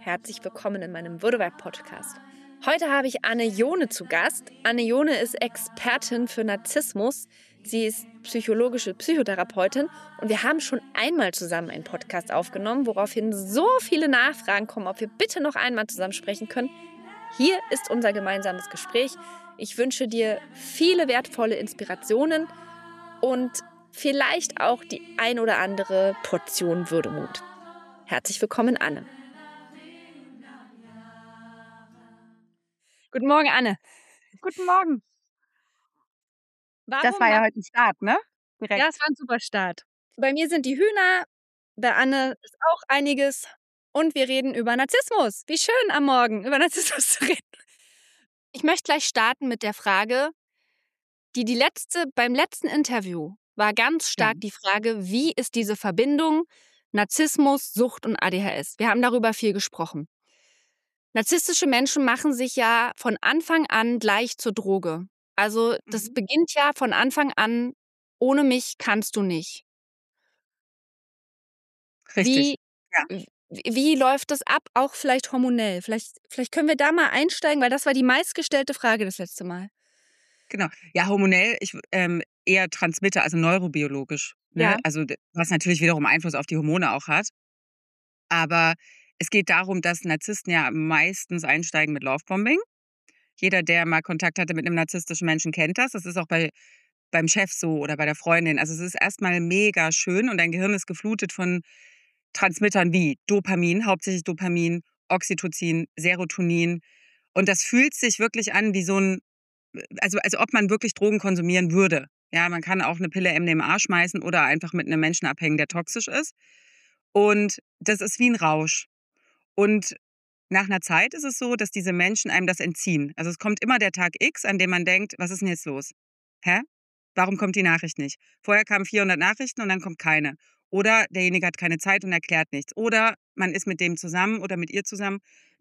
Herzlich willkommen in meinem Würdewerk-Podcast. Heute habe ich Anne Johne zu Gast. Anne Johne ist Expertin für Narzissmus. Sie ist psychologische Psychotherapeutin und wir haben schon einmal zusammen einen Podcast aufgenommen, woraufhin so viele Nachfragen kommen, ob wir bitte noch einmal zusammen sprechen können. Hier ist unser gemeinsames Gespräch. Ich wünsche dir viele wertvolle Inspirationen und vielleicht auch die ein oder andere Portion Würdemut. Herzlich willkommen, Anne. Guten Morgen, Anne. Guten Morgen. Das war ja heute ein Start, ne? Direkt. Ja, es war ein super Start. Bei mir sind die Hühner, bei Anne ist auch einiges und wir reden über Narzissmus. Wie schön am Morgen über Narzissmus zu reden. Ich möchte gleich starten mit der Frage, beim letzten Interview war ganz stark die Frage, wie ist diese Verbindung Narzissmus, Sucht und ADHS? Wir haben darüber viel gesprochen. Narzisstische Menschen machen sich ja von Anfang an gleich zur Droge. Also das beginnt ja von Anfang an, ohne mich kannst du nicht. Richtig. Wie läuft das ab, auch vielleicht hormonell? Vielleicht können wir da mal einsteigen, weil das war die meistgestellte Frage das letzte Mal. Genau. Ja, hormonell, eher Transmitter, also neurobiologisch, ne? Ja. Also, was natürlich wiederum Einfluss auf die Hormone auch hat. Aber es geht darum, dass Narzissten ja meistens einsteigen mit Lovebombing. Jeder, der mal Kontakt hatte mit einem narzisstischen Menschen, kennt das. Das ist auch beim Chef so oder bei der Freundin. Also, es ist erst mal mega schön und dein Gehirn ist geflutet von Transmittern wie Dopamin, hauptsächlich Dopamin, Oxytocin, Serotonin. Und das fühlt sich wirklich an wie so ein, also ob man wirklich Drogen konsumieren würde. Ja, man kann auch eine Pille MDMA schmeißen oder einfach mit einem Menschen abhängen, der toxisch ist. Und das ist wie ein Rausch. Und nach einer Zeit ist es so, dass diese Menschen einem das entziehen. Also, es kommt immer der Tag X, an dem man denkt: „Was ist 'n jetzt los? Hä? Warum kommt die Nachricht nicht?“ Vorher kamen 400 Nachrichten und dann kommt keine. Oder derjenige hat keine Zeit und erklärt nichts. Oder man ist mit dem zusammen oder mit ihr zusammen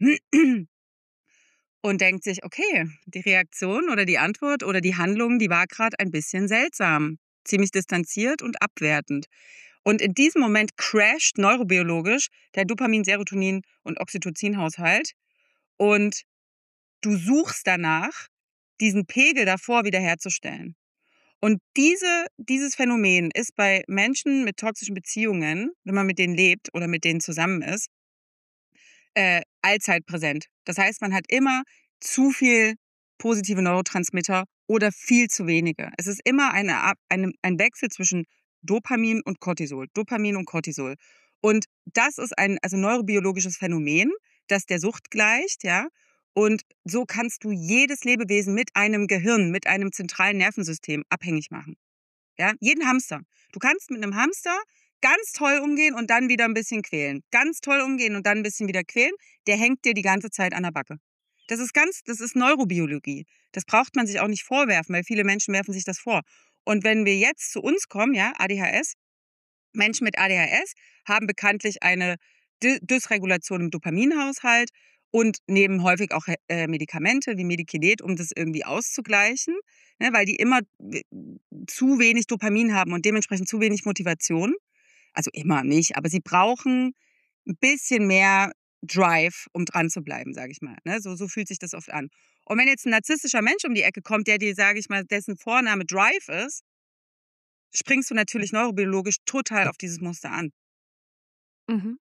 und denkt sich: „Okay, die Reaktion oder die Antwort oder die Handlung, die war grad ein bisschen seltsam, ziemlich distanziert und abwertend.“ Und in diesem Moment crasht neurobiologisch der Dopamin-, Serotonin- und Oxytocin-Haushalt und du suchst danach, diesen Pegel davor wiederherzustellen. Und dieses Phänomen ist bei Menschen mit toxischen Beziehungen, wenn man mit denen lebt oder mit denen zusammen ist, allzeit präsent. Das heißt, man hat immer zu viel positive Neurotransmitter oder viel zu wenige. Es ist immer ein Wechsel zwischen Dopamin und Cortisol. Dopamin und Cortisol. Und das ist ein neurobiologisches Phänomen, das der Sucht gleicht, ja. Und so kannst du jedes Lebewesen mit einem Gehirn, mit einem zentralen Nervensystem abhängig machen. Ja, jeden Hamster. Du kannst mit einem Hamster ganz toll umgehen und dann wieder ein bisschen quälen. Ganz toll umgehen und dann ein bisschen wieder quälen. Der hängt dir die ganze Zeit an der Backe. Das ist Neurobiologie. Das braucht man sich auch nicht vorwerfen, weil viele Menschen werfen sich das vor. Und wenn wir jetzt zu uns kommen, ja, ADHS, Menschen mit ADHS haben bekanntlich eine Dysregulation im Dopaminhaushalt und nehmen häufig auch Medikamente wie Medikinet, um das irgendwie auszugleichen, ne, weil die immer zu wenig Dopamin haben und dementsprechend zu wenig Motivation. Also immer nicht, aber sie brauchen ein bisschen mehr Drive, um dran zu bleiben, sage ich mal. Ne? So fühlt sich das oft an. Und wenn jetzt ein narzisstischer Mensch um die Ecke kommt, der dir, sage ich mal, dessen Vorname Drive ist, springst du natürlich neurobiologisch total auf dieses Muster an. Mhm.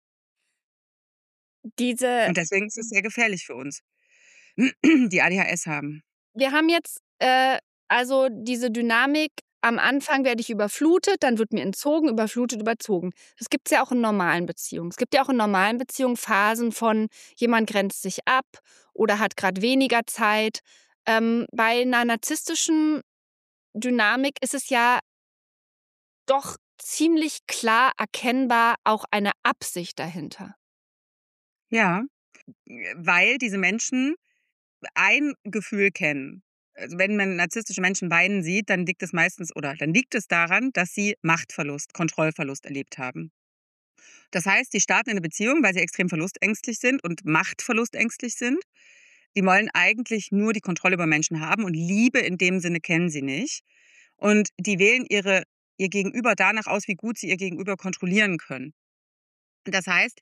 Diese Und deswegen ist es sehr gefährlich für uns, die ADHS haben. Wir haben jetzt, also diese Dynamik, am Anfang werde ich überflutet, dann wird mir entzogen, überflutet, überzogen. Das gibt's ja auch in normalen Beziehungen. Es gibt ja auch in normalen Beziehungen Phasen von, jemand grenzt sich ab oder hat gerade weniger Zeit. Bei einer narzisstischen Dynamik ist es ja doch ziemlich klar erkennbar auch eine Absicht dahinter. Ja, weil diese Menschen ein Gefühl kennen. Also, wenn man narzisstische Menschen weinen sieht, dann liegt es daran, dass sie Machtverlust, Kontrollverlust erlebt haben. Das heißt, die starten eine Beziehung, weil sie extrem verlustängstlich sind und machtverlustängstlich sind. Die wollen eigentlich nur die Kontrolle über Menschen haben und Liebe in dem Sinne kennen sie nicht. Und die wählen ihr Gegenüber danach aus, wie gut sie ihr Gegenüber kontrollieren können. Das heißt,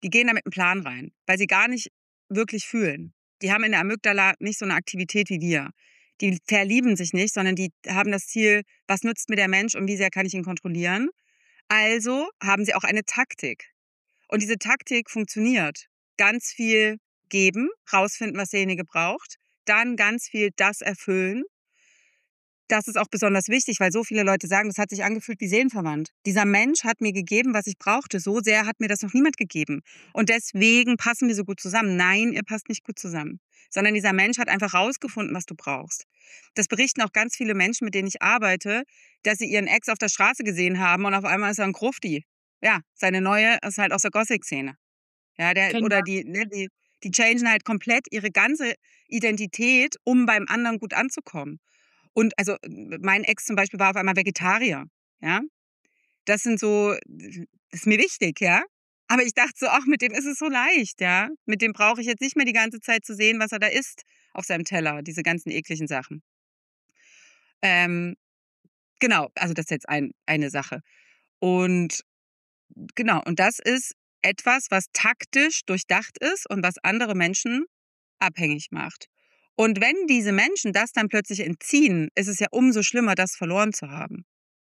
die gehen da mit 'nem Plan rein, weil sie gar nicht wirklich fühlen. Die haben in der Amygdala nicht so 'ne Aktivität wie wir. Die verlieben sich nicht, sondern die haben das Ziel: „Was nützt mir der Mensch und wie sehr kann ich ihn kontrollieren?“ Also haben sie auch eine Taktik. Und diese Taktik funktioniert. Ganz viel geben, rausfinden, was derjenige braucht, dann ganz viel das erfüllen. Das ist auch besonders wichtig, weil so viele Leute sagen, das hat sich angefühlt wie seelenverwandt. Dieser Mensch hat mir gegeben, was ich brauchte. So sehr hat mir das noch niemand gegeben. Und deswegen passen wir so gut zusammen. Nein, ihr passt nicht gut zusammen. Sondern dieser Mensch hat einfach rausgefunden, was du brauchst. Das berichten auch ganz viele Menschen, mit denen ich arbeite, dass sie ihren Ex auf der Straße gesehen haben und auf einmal ist er ein Grufti. Ja, seine neue ist halt aus der Gothic-Szene. Ja, der Kennen oder wir. die changen halt komplett ihre ganze Identität, um beim anderen gut anzukommen. Und also, mein Ex zum Beispiel war auf einmal Vegetarier, ja? Das sind so ist mir wichtig, ja? Aber ich dachte so: „Ach, mit dem ist es so leicht, ja? Mit dem brauche ich jetzt nicht mehr die ganze Zeit zu sehen, was er da isst auf seinem Teller, diese ganzen ekligen Sachen.“ Ähm, genau, also das ist jetzt eine Sache. Und genau, und das ist etwas, was taktisch durchdacht ist und was andere Menschen abhängig macht. Und wenn diese Menschen das dann plötzlich entziehen, ist es ja umso schlimmer, das verloren zu haben.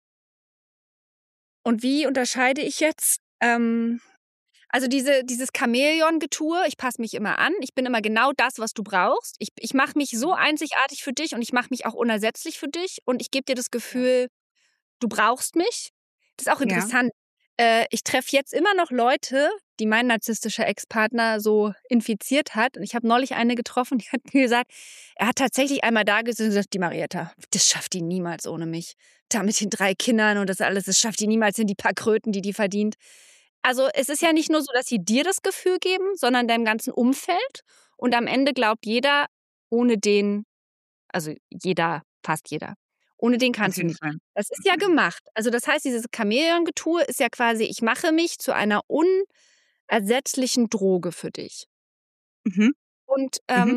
Und wie unterscheide ich jetzt, also dieses Chamäleon-Getue, ich passe mich immer an, ich bin immer genau das, was du brauchst. Ich mache mich so einzigartig für dich und ich mache mich auch unersetzlich für dich und ich gebe dir das Ja. Gefühl, du brauchst mich. Das ist auch Ja, interessant. Ich treffe jetzt immer noch Leute, die mein narzisstischer Ex-Partner so infiziert hat. Und ich habe neulich eine getroffen, die hat mir gesagt, er hat tatsächlich einmal da gesessen und gesagt, die Marietta, das schafft die niemals ohne mich. Da mit den 3 Kindern und das alles, das schafft die niemals in die paar Kröten, die verdient. Also es ist ja nicht nur so, dass sie dir das Gefühl geben, sondern deinem ganzen Umfeld. Und am Ende glaubt jeder, ohne den, also jeder, fast jeder, ohne den auf kannst du jeden nicht. Fall. Das ist ja gemacht. Also das heißt, dieses Chamäleon-Getue ist ja quasi, ich mache mich zu einer unersetzlichen Droge für dich. Mhm, Und mhm.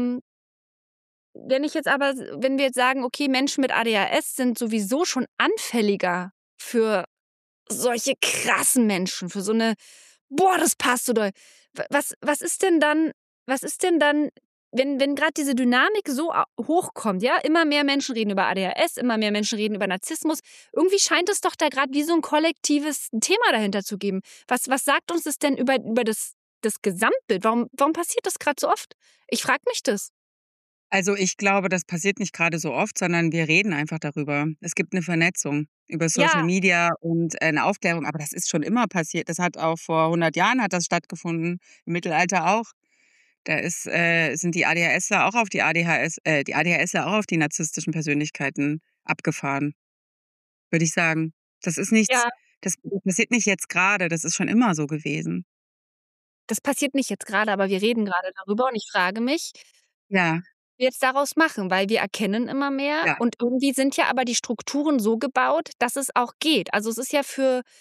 wenn wir jetzt sagen, okay, Menschen mit ADHS sind sowieso schon anfälliger für solche krassen Menschen, für so eine, boah, das passt so doll. Was ist denn dann, wenn gerade diese Dynamik so hochkommt, ja, immer mehr Menschen reden über ADHS, immer mehr Menschen reden über Narzissmus. Irgendwie scheint es doch da gerade wie so ein kollektives Thema dahinter zu geben. Was sagt uns das denn über das Gesamtbild? Warum passiert das gerade so oft? Ich frage mich das. Also, ich glaube, das passiert nicht grade so oft, sondern wir reden einfach darüber. Es gibt 'ne Vernetzung über Social Ja, Media und, 'ne Aufklärung, aber das ist schon immer passiert. Das hat auch vor 100 Jahren hat das stattgefunden, im Mittelalter auch. Da sind die ADHSler auch auf die ADHSler auch auf die narzisstischen Persönlichkeiten abgefahren, würde ich sagen. Das ist nichts ja. das passiert nicht jetzt grade, das ist schon immer so gewesen. Das passiert nicht jetzt gerade, aber wir reden gerade darüber und ich frage mich, Ja, wir jetzt daraus machen, weil wir erkennen immer mehr ja. und irgendwie sind ja aber die Strukturen so gebaut, dass es auch geht. Also, es ist ja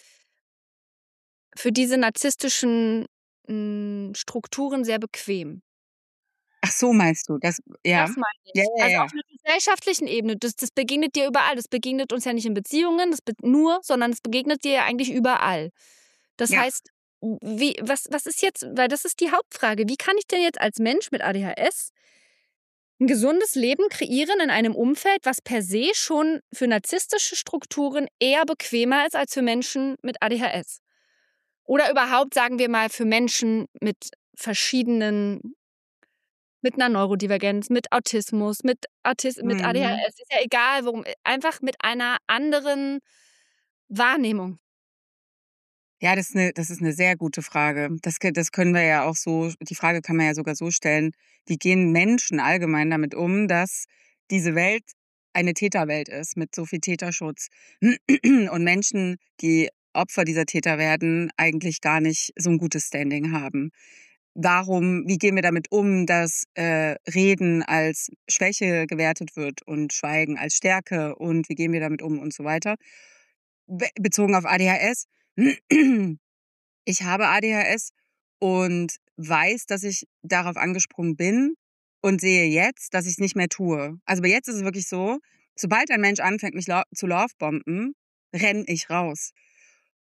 für diese narzisstischen, Strukturen sehr bequem. Ach so meinst du, das ja. Das meine Ja, ich. ja, Also, ja. auf 'ner gesellschaftlichen Ebene, das begegnet dir überall. Das begegnet uns ja nicht in Beziehungen, sondern es begegnet dir ja eigentlich überall. Das Ja. heißt, was ist jetzt, weil das ist die Hauptfrage. Wie kann ich denn jetzt als Mensch mit ADHS 'n gesundes Leben kreieren in einem Umfeld, was per se schon für narzisstische Strukturen eher bequemer ist als für Menschen mit ADHS? Oder überhaupt, sagen wir mal, für Menschen verschiedenen mit 'ner Neurodivergenz, mit Autismus, mit Mhm. ADHS, ist ja egal, worum einfach mit einer anderen Wahrnehmung. Ja, das ist 'ne sehr gute Frage. Das können wir ja auch so die Frage kann man ja sogar so stellen: Wie gehen Menschen allgemein damit um, dass diese Welt eine Täterwelt ist mit so viel Täterschutz und Menschen, die Opfer dieser Täter werden, eigentlich gar nicht so 'n gutes Standing haben? Wie gehen wir damit um, dass, Reden als Schwäche gewertet wird und Schweigen als Stärke und wie gehen wir damit um und so weiter? Bezogen auf ADHS. Ich habe ADHS und weiß, dass ich darauf angesprungen bin und sehe jetzt, dass ich's nicht mehr tue. Also, aber jetzt ist es wirklich so, sobald ein Mensch anfängt, mich zu lovebomben, renne ich raus.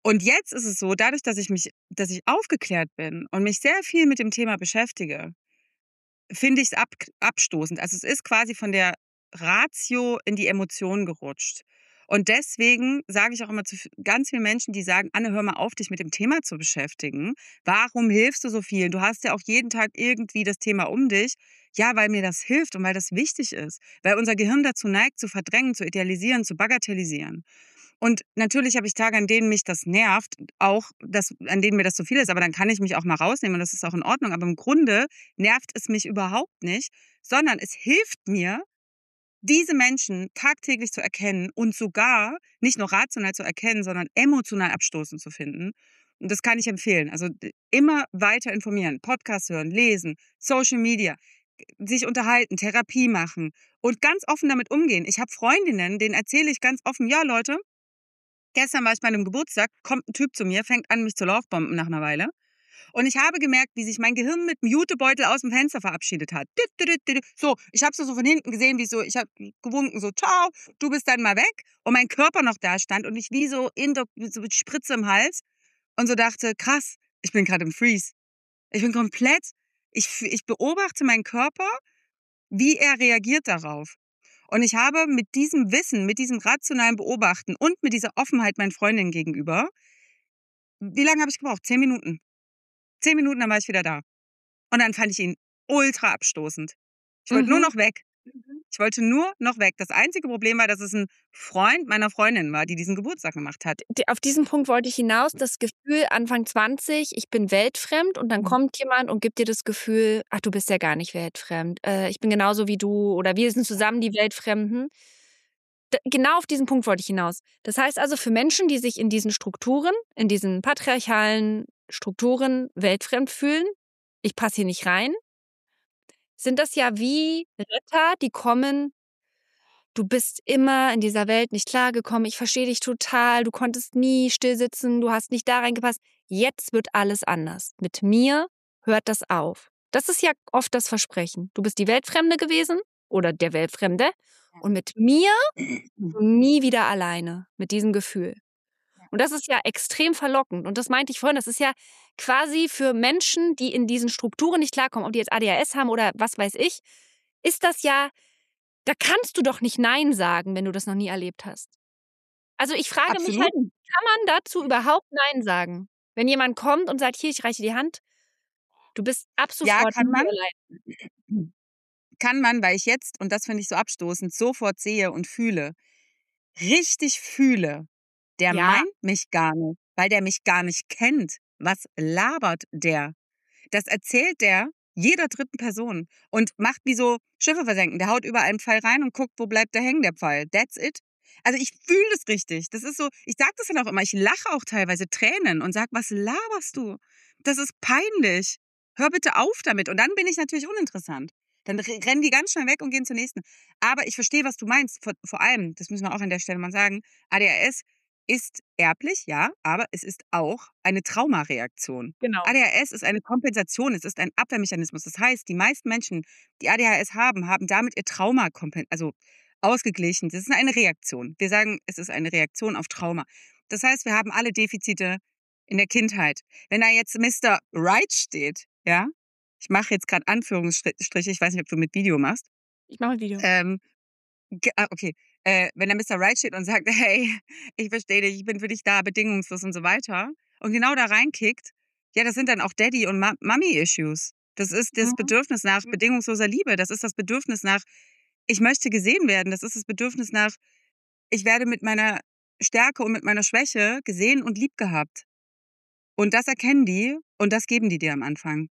Und jetzt ist es so, dadurch, dass ich aufgeklärt bin und mich sehr viel mit dem Thema beschäftige, finde ich es abstoßend. Also, es ist quasi von der Ratio in die Emotionen gerutscht. Und deswegen sage ich auch immer zu ganz vielen Menschen, die sagen: „Anne, hör mal auf, dich mit dem Thema zu beschäftigen. Warum hilfst du so vielen? Du hast ja auch jeden Tag irgendwie das Thema um dich.“ Ja, weil mir das hilft und weil das wichtig ist, weil unser Gehirn dazu neigt, zu verdrängen, zu idealisieren, zu bagatellisieren. Und natürlich habe ich Tage, an denen mich das nervt, auch an denen mir das zu viel ist, aber dann kann ich mich auch mal rausnehmen und das ist auch in Ordnung. Aber im Grunde nervt es mich überhaupt nicht, sondern es hilft mir, diese Menschen tagtäglich zu erkennen und sogar nicht nur rational zu erkennen, sondern emotional abstoßend zu finden. Und das kann ich empfehlen. Also immer weiter informieren, Podcast hören, lesen, Social Media, sich unterhalten, Therapie machen und ganz offen damit umgehen. Ich habe Freundinnen, denen erzähle ich ganz offen: Ja, Leute, gestern war ich bei einem Geburtstag, kommt ein Typ zu mir, fängt an, mich zu Laufbomben nach einer Weile. Und ich habe gemerkt, wie sich mein Gehirn mit 'm Jutebeutel aus dem Fenster verabschiedet hat. Düt, düt, düt, düt. So, ich habe so von hinten gesehen, ich habe gewunken, so: „Ciao, du bist dann mal weg.“ Und mein Körper noch da stand und ich wie so mit Spritze im Hals und so dachte: „Krass, ich bin gerade im Freeze.“ Ich bin komplett ich beobachte meinen Körper, wie er reagiert darauf. Und ich habe mit diesem Wissen, mit diesem rationalen Beobachten und mit dieser Offenheit meinen Freundinnen gegenüber wie lange habe ich gebraucht? 10 Minuten. 10 Minuten, dann war ich wieder da. Und dann fand ich ihn ultra abstoßend. Ich wollte nur Mhm. noch weg. Ich wollte nur noch weg. Das einzige Problem war, dass es 'n Freund meiner Freundin war, die diesen Geburtstag gemacht hat. Auf diesen Punkt wollte ich hinaus. Das Gefühl, Anfang 20, ich bin weltfremd und dann Mhm. kommt jemand und gibt dir das Gefühl, ach, du bist ja gar nicht weltfremd. Ich bin genauso wie du oder wir sind zusammen die Weltfremden. Genau auf diesen Punkt wollte ich hinaus. Das heißt also, für Menschen, die sich in diesen Strukturen, in diesen patriarchalen Strukturen weltfremd fühlen, ich passe hier nicht rein, sind das ja wie Retter, die kommen. Du bist immer in dieser Welt nicht klargekommen. Ich verstehe dich total. Du konntest nie still sitzen. Du hast nicht da reingepasst. Jetzt wird alles anders. Mit mir hört das auf. Das ist ja oft das Versprechen. Du bist die Weltfremde gewesen oder der Weltfremde und mit mir nie wieder alleine mit diesem Gefühl. Und das ist ja extrem verlockend. Und das meinte ich vorhin, das ist ja quasi für Menschen, die in diesen Strukturen nicht klarkommen, ob die jetzt ADHS haben oder was weiß ich, ist das ja, da kannst du doch nicht Nein sagen, wenn du das noch nie erlebt hast. Also, ich frage mich Absolut. halt, kann man dazu überhaupt Nein sagen? Wenn jemand kommt und sagt: „Hier, ich reiche dir die Hand, du bist ab Ja, sofort nie allein.“ kann man, weil ich jetzt, und das finde ich so abstoßend, sofort sehe und fühle, richtig fühle, der Ja, meint mich gar nicht, weil der mich gar nicht kennt. Was labert der? Das erzählt der jeder dritten Person und macht wie so Schiffe versenken. Der haut überall 'n Pfeil rein und guckt, wo bleibt der hängen, der Pfeil. That's it. Also, ich fühle das richtig. Das ist so, ich sage das dann auch immer. Ich lache auch teilweise Tränen und sage: „Was laberst du? Das ist peinlich. Hör bitte auf damit.“ Und dann bin ich natürlich uninteressant. Dann rennen die ganz schnell weg und gehen zur nächsten. Aber ich verstehe, was du meinst. Vor allem, das müssen wir auch an der Stelle mal sagen, ADHS ist erblich, ja, aber es ist auch eine Traumareaktion. genau. ADHS ist eine Kompensation, es ist ein Abwehrmechanismus. Das heißt, die meisten Menschen, die ADHS haben, haben damit ihr Trauma also ausgeglichen. Das ist eine Reaktion. Wir sagen, es ist eine Reaktion auf Trauma. Das heißt, wir haben alle Defizite in der Kindheit. Wenn da jetzt Mister Right steht, ja, ich mache jetzt gerade Anführungsstriche, ich weiß nicht, ob du mit Video machst, Ich mache 'n Video. ähm, okay. Wenn da Mister Right steht und sagt: „Hey, ich verstehe dich, ich bin für dich da, bedingungslos“ und so weiter und genau da reinkickt, ja, das sind dann auch Daddy und Mommy-Issues. Das ist das Mhm. Bedürfnis nach bedingungsloser Liebe. Das ist das Bedürfnis nach: „Ich möchte gesehen werden.“ Das ist das Bedürfnis nach: „Ich werde mit meiner Stärke und mit meiner Schwäche gesehen und lieb gehabt.“ Und das erkennen die und das geben die dir am Anfang.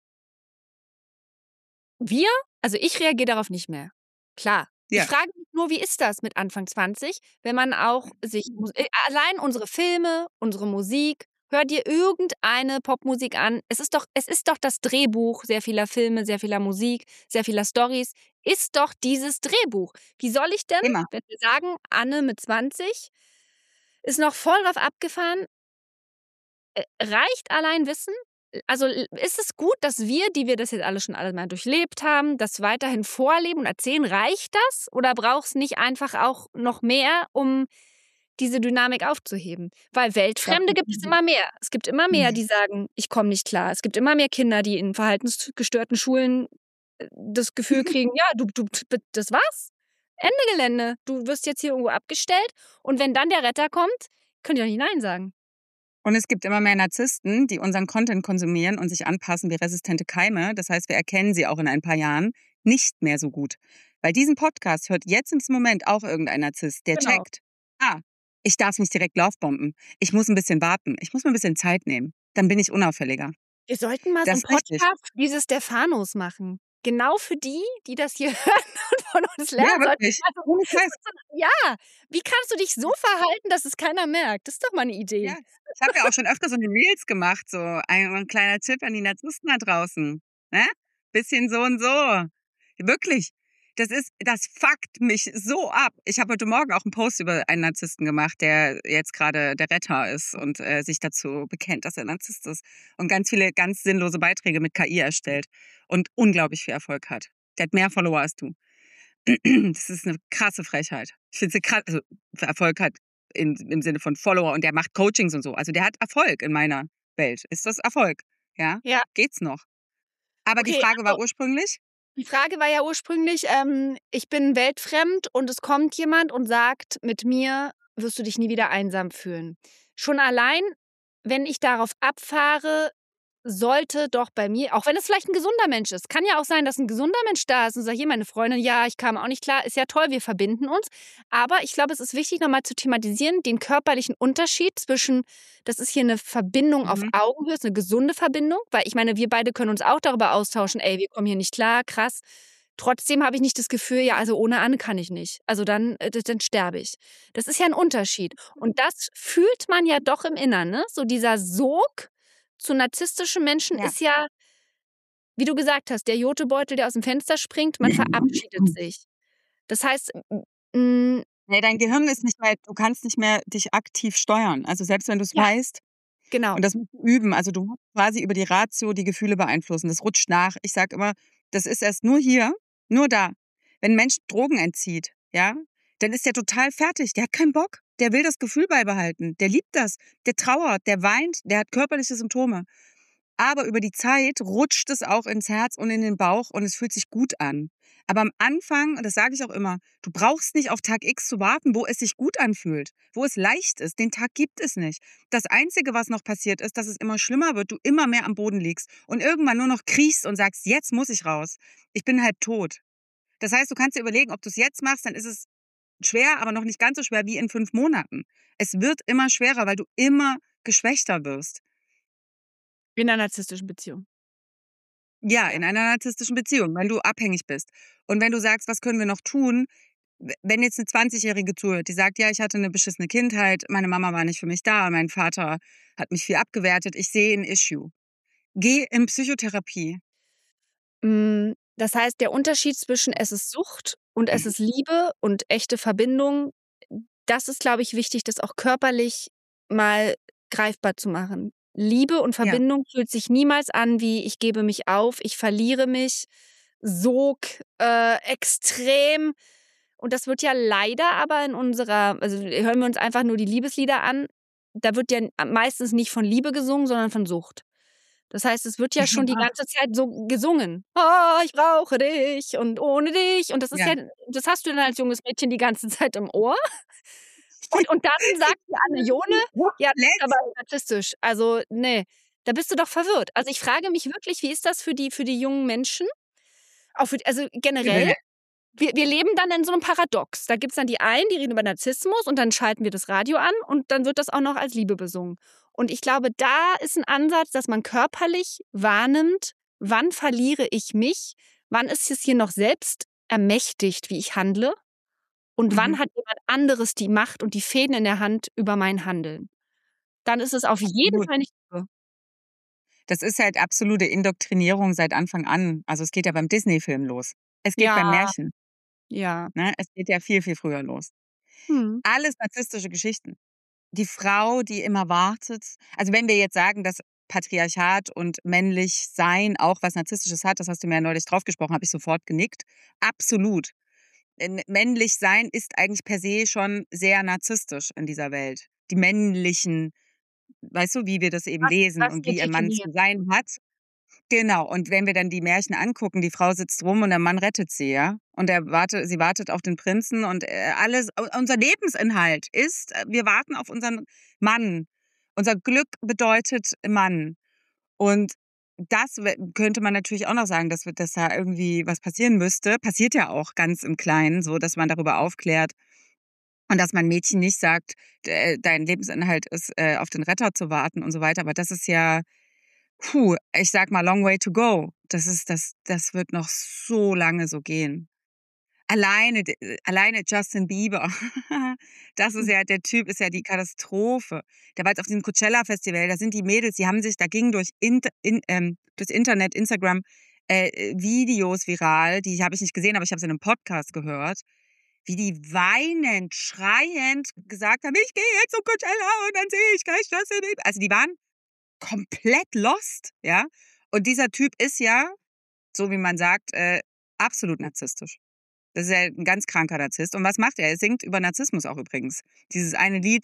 Wir? Also, ich reagiere darauf nicht mehr. Klar. Ich Ja. frage mich nur, wie ist das mit Anfang 20, wenn man auch sich allein unsere Filme, unsere Musik, hör dir irgendeine Popmusik an. Es ist doch das Drehbuch sehr vieler Filme, sehr vieler Musik, sehr vieler Storys, ist doch dieses Drehbuch. Wie soll ich denn, Immer. wenn wir sagen, Anne mit 20 ist noch voll drauf abgefahren, reicht allein Wissen? Also, ist es gut, dass wir, die wir das jetzt alle mal durchlebt haben, das weiterhin vorleben und erzählen? Reicht das oder braucht's nicht einfach auch noch mehr, um diese Dynamik aufzuheben. Weil Weltfremde gibt es immer mehr. Es gibt immer mehr, die sagen, ich komme nicht klar. Es gibt immer mehr Kinder, die in verhaltensgestörten Schulen das Gefühl kriegen, ja, das war's. Ende Gelände. Du wirst jetzt hier irgendwo abgestellt und wenn dann der Retter kommt, könnt ihr doch nicht Nein sagen. Und es gibt immer mehr Narzissten, die unseren Content konsumieren und sich anpassen wie resistente Keime. Das heißt, wir erkennen sie auch in ein paar Jahren nicht mehr so gut. Weil diesen Podcast hört jetzt im Moment auch irgendein Narzisst, der Genau. checkt, ich darf nicht direkt Laufbomben. Ich muss ein bisschen warten. Ich muss mir ein bisschen Zeit nehmen. Dann bin ich unauffälliger. Wir sollten mal so Das einen ist richtig. Podcast wie diese Stefanos machen. Genau für die das hier hören und von uns lernen Ja, sollten. wirklich. Also, Ohne Scheiß. ja, wie kannst du dich so verhalten, dass es keiner merkt? Das ist doch mal eine Idee. Ja, ich habe ja auch schon öfter so eine Reels gemacht, so ein kleiner Tipp an die Narzissten da draußen, ne? Bisschen so und so. Wirklich. Das fuckt mich so ab. Ich habe heute Morgen auch einen Post über einen Narzissten gemacht, der jetzt gerade der Retter ist und sich dazu bekennt, dass er Narzisst ist und ganz viele ganz sinnlose Beiträge mit KI erstellt und unglaublich viel Erfolg hat. Der hat mehr Follower als du. Das ist eine krasse Frechheit. Ich finde es krass, also Erfolg hat im Sinne von Follower und der macht Coachings und so. Also der hat Erfolg in meiner Welt. Ist das Erfolg? Ja? Ja. Geht's noch? Aber die Okay, Frage war ursprünglich? die Frage war ja ursprünglich, ich bin weltfremd und es kommt jemand und sagt, mit mir wirst du dich nie wieder einsam fühlen. Schon allein, wenn ich darauf abfahre, sollte doch bei mir, auch wenn es vielleicht ein gesunder Mensch ist, kann ja auch sein, dass ein gesunder Mensch da ist und sagt, hier meine Freundin, ja, ich kam auch nicht klar, ist ja toll, wir verbinden uns. Aber ich glaube, es ist wichtig, nochmal zu thematisieren, den körperlichen Unterschied zwischen, das ist hier eine Verbindung auf Augenhöhe, ist eine gesunde Verbindung, weil ich meine, wir beide können uns auch darüber austauschen, ey, wir kommen hier nicht klar, krass. Trotzdem habe ich nicht das Gefühl, ja, also ohne Anne kann ich nicht. Also dann sterbe ich. Das ist ja ein Unterschied. Und das fühlt man ja doch im Innern, ne? So dieser Sog zu narzisstischen Menschen ist ja, wie du gesagt hast, der Jotebeutel, der aus dem Fenster springt, man verabschiedet sich. Das heißt, Nee, dein Gehirn ist nicht mehr, du kannst nicht mehr dich aktiv steuern. Also selbst wenn du es Ja. weißt, genau. und das musst du üben. Also du musst quasi über die Ratio die Gefühle beeinflussen. Das rutscht nach. Ich sage immer, das ist erst nur hier, nur da. Wenn ein Mensch Drogen entzieht, ja, dann ist der total fertig. Der hat keinen Bock. Der will das Gefühl beibehalten. Der liebt das. Der trauert, der weint, der hat körperliche Symptome. Aber über die Zeit rutscht es auch ins Herz und in den Bauch und es fühlt sich gut an. Aber am Anfang, und das sage ich auch immer, du brauchst nicht auf Tag X zu warten, wo es sich gut anfühlt, wo es leicht ist. Den Tag gibt es nicht. Das Einzige, was noch passiert, ist, dass es immer schlimmer wird, du immer mehr am Boden liegst und irgendwann nur noch kriechst und sagst, jetzt muss ich raus. Ich bin halb tot. Das heißt, du kannst dir überlegen, ob du es jetzt machst, dann ist es schwer, aber noch nicht ganz so schwer wie in 5 Monaten. Es wird immer schwerer, weil du immer geschwächter wirst. In einer narzisstischen Beziehung. Ja, in einer narzisstischen Beziehung, wenn du abhängig bist. Und wenn du sagst, was können wir noch tun? Wenn jetzt eine 20-Jährige zuhört, die sagt, ja, ich hatte eine beschissene Kindheit, meine Mama war nicht für mich da, mein Vater hat mich viel abgewertet, ich sehe ein Issue. Geh in Psychotherapie. Das heißt, der Unterschied zwischen es ist Sucht und es ist Liebe und echte Verbindung, das ist, glaube ich, wichtig, das auch körperlich mal greifbar zu machen. Liebe und Ja. Verbindung fühlt sich niemals an wie ich gebe mich auf, ich verliere mich, Sog, extrem. Und das wird ja leider aber in unserer, also hören wir uns einfach nur die Liebeslieder an, da wird ja meistens nicht von Liebe gesungen, sondern von Sucht. Das heißt, es wird ja schon die ganze Zeit so gesungen. Oh, ich brauche dich und ohne dich. Und das ist Ja. ja, das hast du dann als junges Mädchen die ganze Zeit im Ohr. Und dann sagt die Anne Jone, ja, das ist aber narzisstisch. Also, nee, da bist du doch verwirrt. Also ich frage mich wirklich, wie ist das für die jungen Menschen? Auch für, also generell, wir leben dann in so einem Paradox. Da gibt es dann die einen, die reden über Narzissmus und dann schalten wir das Radio an und dann wird das auch noch als Liebe besungen. Und ich glaube, da ist ein Ansatz, dass man körperlich wahrnimmt, wann verliere ich mich, wann ist es hier noch selbst ermächtigt, wie ich handle und wann hat jemand anderes die Macht und die Fäden in der Hand über mein Handeln. Dann ist es auf jeden Fall nicht Liebe. Das ist halt absolute Indoktrinierung seit Anfang an. Also es geht ja beim Disney-Film los. Es geht beim Ja, Märchen. ja. Ne? Es geht ja viel, viel früher los. Hm. Alles narzisstische Geschichten. Die Frau, die immer wartet. Also wenn wir jetzt sagen, dass Patriarchat und männlich sein auch was Narzisstisches hat, das hast du mir ja neulich drauf gesprochen, habe ich sofort genickt. Absolut. männlich sein ist eigentlich per se schon sehr narzisstisch in dieser Welt. Die männlichen, weißt du, wie wir das eben lesen Was und wir wie ein Mann definieren. zu sein hat. Genau, und wenn wir dann die Märchen angucken, die Frau sitzt rum und der Mann rettet sie, ja? Und sie wartet auf den Prinzen und unser Lebensinhalt ist, wir warten auf unseren Mann. Unser Glück bedeutet Mann. Und das könnte man natürlich auch noch sagen, dass da irgendwie was passieren müsste. Passiert ja auch ganz im Kleinen, so dass man darüber aufklärt und dass man Mädchen nicht sagt, dein Lebensinhalt ist, auf den Retter zu warten und so weiter. Aber das ist ja, ich sag mal, long way to go. Das wird noch so lange so gehen. Alleine Justin Bieber. Das ist ja, der Typ ist ja die Katastrophe. Der war jetzt auf diesem Coachella-Festival, da sind die Mädels, da gingen durchs Internet, Instagram, Videos viral, die habe ich nicht gesehen, aber ich habe sie in einem Podcast gehört, wie die weinend, schreiend gesagt haben, ich gehe jetzt zum Coachella und dann sehe ich gleich Justin Bieber. Also die waren komplett lost, ja. Und dieser Typ ist ja, so wie man sagt, absolut narzisstisch. Das ist ja 'n ganz kranker Narzisst. Und was macht er? Er singt über Narzissmus auch übrigens. Dieses eine Lied,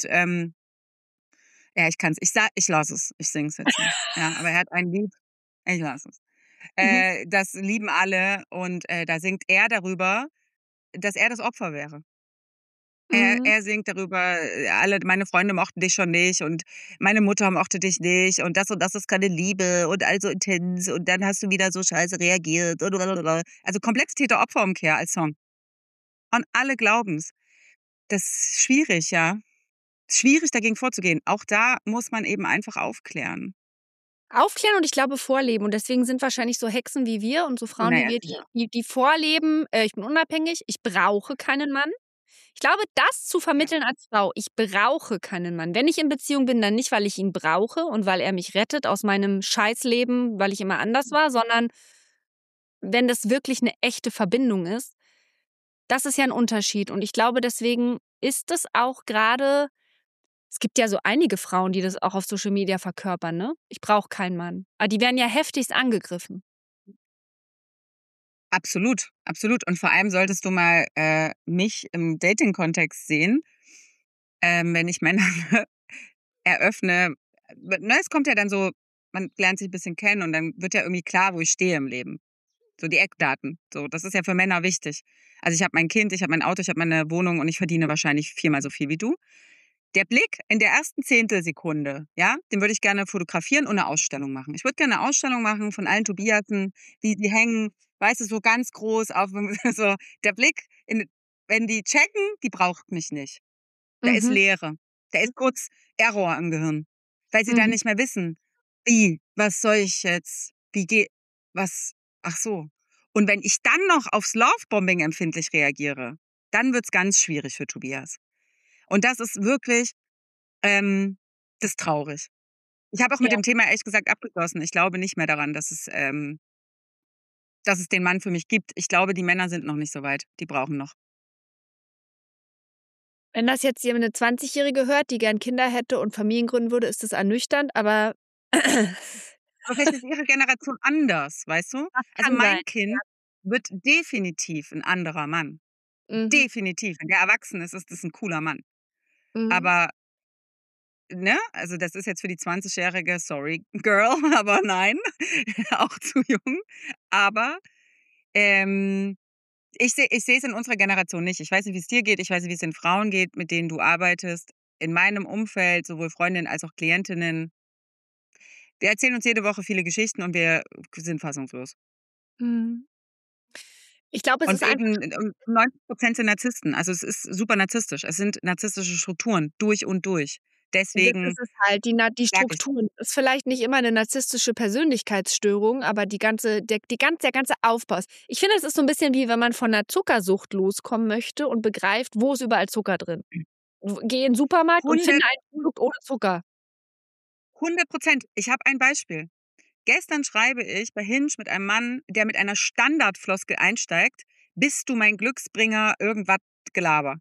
ja, ich lasse es. Ich singe es jetzt nicht. Ja, aber er hat ein Lied, ich lasse es. Mhm. Das lieben alle und, da singt er darüber, dass er das Opfer wäre. Er Mhm. er singt darüber, alle meine Freunde mochten dich schon nicht und meine Mutter mochte dich nicht und das ist keine Liebe und all so intens und dann hast du wieder so scheiße reagiert. Also komplett Täter-Opfer-Umkehr als Song. Und alle glauben's. Das ist schwierig, ja. Schwierig, dagegen vorzugehen. Auch da muss man eben einfach aufklären. Aufklären und ich glaube vorleben. Und deswegen sind wahrscheinlich so Hexen wie wir und so Frauen Na wie ja, wir, sicher. die vorleben, ich bin unabhängig, ich brauche keinen Mann. Ich glaube, das zu Ja. vermitteln als Frau, ich brauche keinen Mann. Wenn ich in Beziehung bin, dann nicht, weil ich ihn brauche und weil er mich rettet aus meinem Scheißleben, weil ich immer anders war, sondern wenn das wirklich eine echte Verbindung ist. Das ist ja ein Unterschied. Und ich glaube, deswegen ist es auch gerade. Es gibt ja so einige Frauen, die das auch auf Social Media verkörpern, ne? „Ich brauche keinen Mann." Aber die werden ja heftigst angegriffen. Absolut, absolut. Und vor allem solltest du mal, mich im Dating-Kontext sehen, wenn ich Männer eröffne, ne, es kommt ja dann so, man lernt sich 'n bisschen kennen und dann wird ja irgendwie klar, wo ich stehe im Leben. So die Eckdaten. So, das ist ja für Männer wichtig. Also, ich habe mein Kind, ich habe mein Auto, ich habe meine Wohnung und ich verdiene wahrscheinlich viermal so viel wie du. Der Blick in der ersten Zehntelsekunde, ja, den würde ich gerne fotografieren und 'ne Ausstellung machen. Ich würde gerne 'ne Ausstellung machen von allen Tobiasen, wie die hängen, weißt du, so ganz groß auf so der Blick in, wenn die checken, die braucht mich nicht. Da ist Mhm, Leere. Da ist kurz Error im Gehirn, weil sie dann mhm. nicht mehr wissen: „Wie? Was soll ich jetzt? Wie geht was? Ach so." Und wenn ich dann noch aufs Lovebombing empfindlich reagiere, dann wird's ganz schwierig für Tobias. Und das ist wirklich, ähm, das ist traurig. Ich habe auch mit Ja. dem Thema ehrlich gesagt abgeschlossen. Ich glaube nicht mehr daran, dass es den Mann für mich gibt. Ich glaube, die Männer sind noch nicht so weit. Die brauchen noch. Wenn das jetzt hier 'ne 20-Jährige hört, die gern Kinder hätte und Familien gründen würde, ist das ernüchternd, aber Aber vielleicht ist ihre Generation anders, weißt du? das Also, kann sein. mein Kind wird definitiv 'n anderer Mann. Mhm, Definitiv. Wenn der erwachsen ist, ist das 'n cooler Mann. mhm. Aber, ne, also, das ist jetzt für die 20-Jährige, sorry, Girl, aber nein, auch zu jung. Aber, ähm, ich sehe es in unserer Generation nicht. Ich weiß nicht, wie's dir geht. Ich weiß nicht, wie's den Frauen geht, mit denen du arbeitest. In meinem Umfeld, sowohl Freundinnen als auch Klientinnen, wir erzählen uns jede Woche viele Geschichten und wir sind fassungslos. Mhm. Ich glaube, es Und ist einfach. eben, 90% sind Narzissten. Also, es ist super narzisstisch. Es sind narzisstische Strukturen durch und durch. Das Deswegen ist es halt, die sage ich, Strukturen. Ist vielleicht nicht immer 'ne narzisstische Persönlichkeitsstörung, aber der ganze Aufbau ist, ich finde, es ist so 'n bisschen wie wenn man von 'ner Zuckersucht loskommen möchte und begreift, wo ist überall Zucker drin. Geh in 'n Supermarkt und 100 finde ein Produkt ohne Zucker. 100%. Ich habe ein Beispiel. Gestern schreibe ich bei Hinge mit einem Mann, der mit einer Standardfloskel einsteigt: „Bist du mein Glücksbringer?" Irgendwas Gelaber.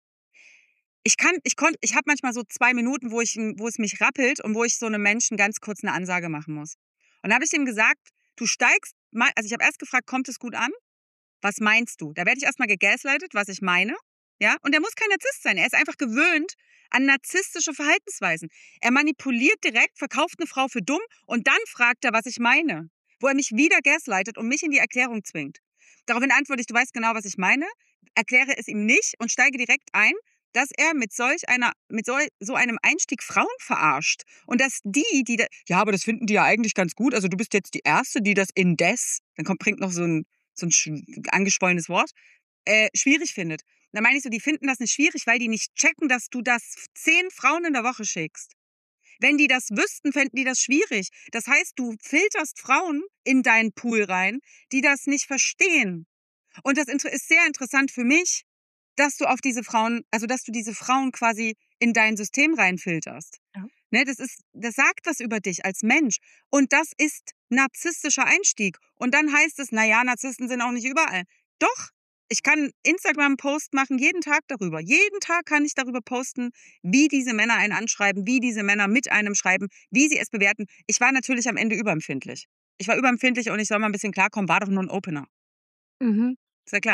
Ich habe manchmal so 2 Minuten, wo es mich rappelt und wo ich so 'nem Menschen ganz kurz 'ne Ansage machen muss. Und da habe ich ihm gesagt: „Du steigst mal", also, ich habe erst gefragt: „Kommt es gut an?" was meinst du? Da werde ich erstmal gegaslightet, was ich meine. Ja, und er muss kein Narzisst sein. Er ist einfach gewöhnt an narzisstische Verhaltensweisen. Er manipuliert direkt, verkauft eine Frau für dumm und dann fragt er, was ich meine. Wo er mich wieder gaslightet und mich in die Erklärung zwingt. Daraufhin antworte ich, du weißt genau, was ich meine, erkläre es ihm nicht und steige direkt ein, dass er mit so einem Einstieg Frauen verarscht. Und dass ja, aber das finden die ja eigentlich ganz gut. Also du bist jetzt die Erste, die das indes, bringt noch so ein angeschwollenes Wort, schwierig findet. Da meine ich so, die finden das nicht schwierig, weil die nicht checken, dass du das 10 Frauen in der Woche schickst. Wenn die das wüssten, fänden die das schwierig. Das heißt, du filterst Frauen in deinen Pool rein, die das nicht verstehen. Und das ist sehr interessant für mich, dass du dass du diese Frauen quasi in dein System reinfilterst. Ja. Ne, das sagt was über dich als Mensch. Und das ist narzisstischer Einstieg. Und dann heißt es, naja, Narzissten sind auch nicht überall. Doch, ich kann Instagram-Post machen, jeden Tag darüber. Jeden Tag kann ich darüber posten, wie diese Männer einen anschreiben, wie diese Männer mit einem schreiben, wie sie es bewerten. Ich war natürlich am Ende überempfindlich. Und ich soll mal ein bisschen klarkommen, war doch nur ein Opener. Mhm. Ist ja klar.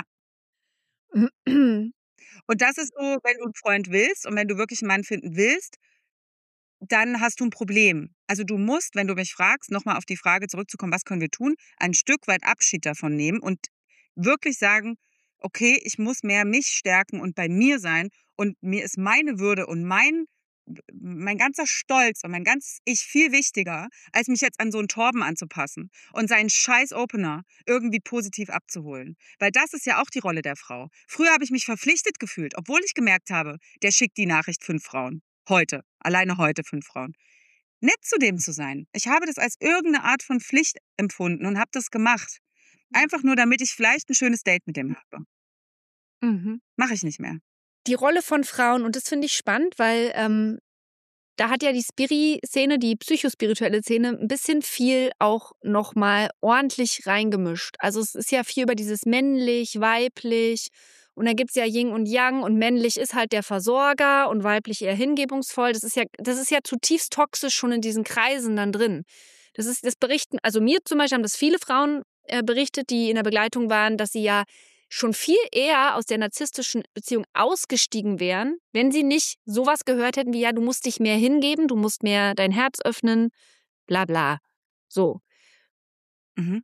Und das ist so, wenn du einen Freund willst und wenn du wirklich einen Mann finden willst, dann hast du ein Problem. Also, du musst, wenn du mich fragst, noch mal auf die Frage zurückzukommen: „Was können wir tun?“, ein Stück weit Abschied davon nehmen und wirklich sagen: „Okay, ich muss mehr mich stärken und bei mir sein und mir ist meine Würde und mein ganzer Stolz und mein ganzes Ich viel wichtiger, als mich jetzt an so 'n Torben anzupassen und seinen scheiß Opener irgendwie positiv abzuholen.“ Weil das ist ja auch die Rolle der Frau. Früher habe ich mich verpflichtet gefühlt, obwohl ich gemerkt habe, der schickt die Nachricht 5 Frauen. Alleine heute 5 Frauen. Nett zu dem zu sein. Ich habe das als irgendeine Art von Pflicht empfunden und habe das gemacht. Einfach nur, damit ich vielleicht 'n schönes Date mit dem habe. Mhm. Mache ich nicht mehr. Die Rolle von Frauen, und das finde ich spannend, weil da hat ja die Spiri-Szene, die psychospirituelle Szene, ein bisschen viel auch noch mal ordentlich reingemischt. Also, es ist ja viel über dieses männlich, weiblich und da gibt's ja Yin und Yang und männlich ist halt der Versorger und weiblich eher hingebungsvoll. Das ist ja zutiefst toxisch schon in diesen Kreisen dann drin. Das berichten, also mir zum Beispiel haben das viele Frauen, berichtet, die in der Begleitung waren, dass sie ja schon viel eher aus der narzisstischen Beziehung ausgestiegen wären, wenn sie nicht sowas gehört hätten wie: „Ja, du musst dich mehr hingeben, du musst mehr dein Herz öffnen, bla bla.“ So. Mhm.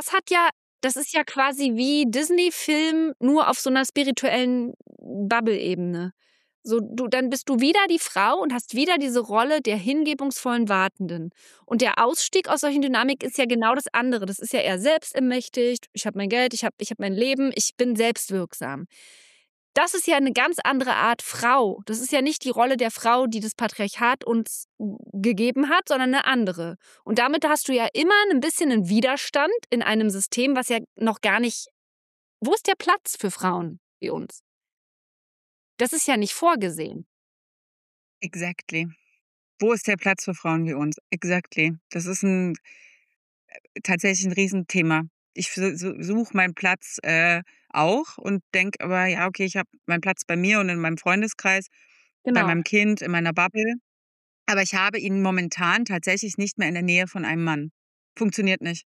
Das ist ja quasi wie Disney-Film, nur auf so 'ner spirituellen Bubble-Ebene. So, dann bist du wieder die Frau und hast wieder diese Rolle der hingebungsvollen Wartenden. Und der Ausstieg aus solchen Dynamik ist ja genau das andere. Das ist ja eher selbstermächtigt. Ich habe mein Geld, ich habe mein Leben, ich bin selbstwirksam. Das ist ja eine ganz andere Art Frau. Das ist ja nicht die Rolle der Frau, die das Patriarchat uns gegeben hat, sondern eine andere. Und damit hast du ja immer ein bisschen 'nen Widerstand in einem System, was ja noch gar nicht, wo ist der Platz für Frauen wie uns? Das ist ja nicht vorgesehen. Exactly. Wo ist der Platz für Frauen wie uns? Exactly. Das ist tatsächlich ein Riesenthema. Ich suche meinen Platz, auch und denke aber: „Ja, okay, ich habe meinen Platz bei mir und in meinem Freundeskreis, bei Genau. meinem Kind, in meiner Bubble.“ Aber ich habe ihn momentan tatsächlich nicht mehr in der Nähe von einem Mann. Funktioniert nicht.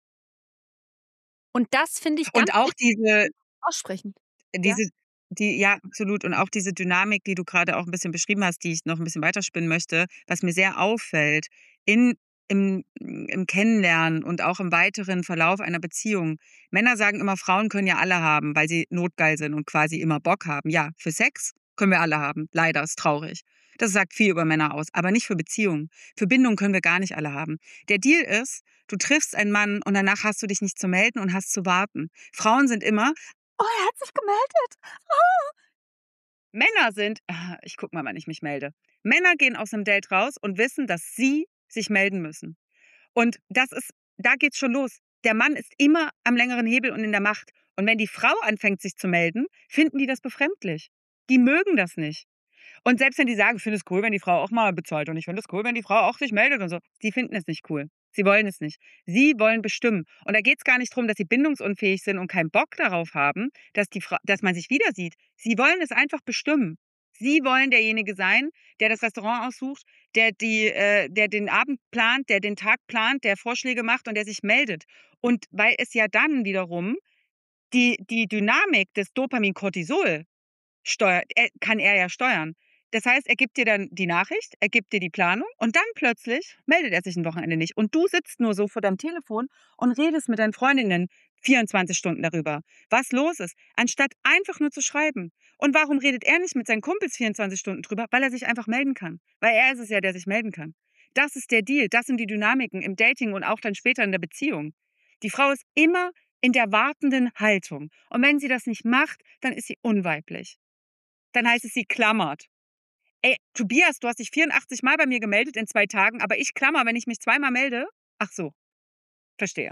Und das finde ich ganz Und auch wichtig aussprechen. Ja? diese ja, absolut. Und auch diese Dynamik, die du gerade auch ein bisschen beschrieben hast, die ich noch ein bisschen weiterspinnen möchte, was mir sehr auffällt in im Kennenlernen und auch im weiteren Verlauf einer Beziehung. Männer sagen immer, Frauen können ja alle haben, weil sie notgeil sind und quasi immer Bock haben. Ja, für Sex können wir alle haben. Leider, ist traurig. Das sagt viel über Männer aus, aber nicht für Beziehungen. Für Bindung können wir gar nicht alle haben. Der Deal ist, du triffst einen Mann und danach hast du dich nicht zu melden und hast zu warten. Frauen sind immer: „Oh, er hat sich gemeldet. Ah.“ Männer sind: Ich gucke mal, wann ich mich melde.“ Männer gehen aus 'nem Date raus und wissen, dass sie sich melden müssen. Und da geht's schon los. Der Mann ist immer am längeren Hebel und in der Macht. Und wenn die Frau anfängt, sich zu melden, finden die das befremdlich. Die mögen das nicht. Und selbst wenn die sagen: „Ich finde es cool, wenn die Frau auch mal bezahlt und ich finde es cool, wenn die Frau auch sich meldet“ und so, die finden es nicht cool. Sie wollen es nicht. Sie wollen bestimmen. Und da geht's gar nicht drum, dass sie bindungsunfähig sind und keinen Bock darauf haben, dass man sich wieder sieht. Sie wollen es einfach bestimmen. Sie wollen derjenige sein, der das Restaurant aussucht, der den Abend plant, der den Tag plant, der Vorschläge macht und der sich meldet. Und weil es ja dann wiederum die Dynamik des Dopamin-Cortisol kann er ja steuern. Das heißt, er gibt dir dann die Nachricht, er gibt dir die Planung und dann plötzlich meldet er sich ein Wochenende nicht. Und du sitzt nur so vor deinem Telefon und redest mit deinen Freundinnen 24 Stunden darüber, was los ist, anstatt einfach nur zu schreiben. Und warum redet er nicht mit seinen Kumpels 24 Stunden drüber? Weil er sich einfach melden kann. Weil er ist es ja, der sich melden kann. Das ist der Deal. Das sind die Dynamiken im Dating und auch dann später in der Beziehung. Die Frau ist immer in der wartenden Haltung. Und wenn sie das nicht macht, dann ist sie unweiblich. Dann heißt es, sie klammert. Ey, Tobias, du hast dich 84 Mal bei mir gemeldet in 2 Tagen, aber ich klammer, wenn ich mich 2-mal melde? Ach so, verstehe.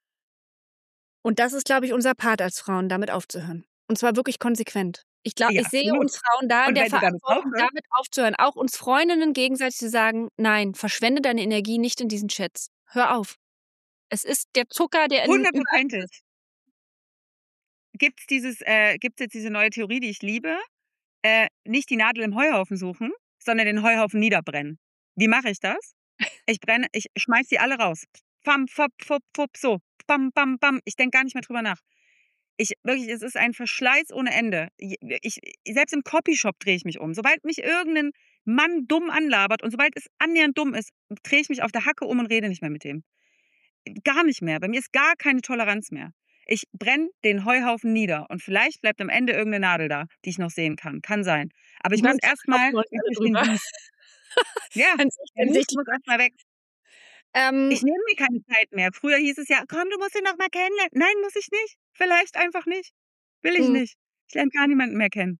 Und das ist, glaube ich, unser Part als Frauen, damit aufzuhören. Und zwar wirklich konsequent. Ich Ja, sehe absolut. uns Frauen da in Und der wenn du damit Verantwortung, aufhörst, damit aufzuhören. Auch uns Freundinnen gegenseitig zu sagen, nein, verschwende deine Energie nicht in diesen Chats. Hör auf. Es ist der Zucker, der in überall ist. hundertprozentig. Gibt's jetzt diese neue Theorie, die ich liebe? Nicht die Nadel im Heuhaufen suchen, sondern den Heuhaufen niederbrennen. Wie mache ich das? Ich schmeiß die alle raus. Fam, fop, fop, fop, so. Bam, bam, bam. Ich denke gar nicht mehr drüber nach. Wirklich, es ist ein Verschleiß ohne Ende. Selbst im Copyshop drehe ich mich um. Sobald mich irgendein Mann dumm anlabert und sobald es annähernd dumm ist, drehe ich mich auf der Hacke um und rede nicht mehr mit dem. Gar nicht mehr. Bei mir ist gar keine Toleranz mehr. Ich brenne den Heuhaufen nieder und vielleicht bleibt am Ende irgendeine Nadel da, die ich noch sehen kann. Kann sein. Aber ich Und muss dann erstmal kloppen wir uns alle durch den drüber. Wust. Ja, der An sich. Wust muss erstmal weg. Ich nehme mir keine Zeit mehr. Früher hieß es ja, komm, du musst ihn noch mal kennenlernen. Nein, muss ich nicht. Vielleicht einfach nicht. Will ich nicht. Ich lerne gar niemanden mehr kennen.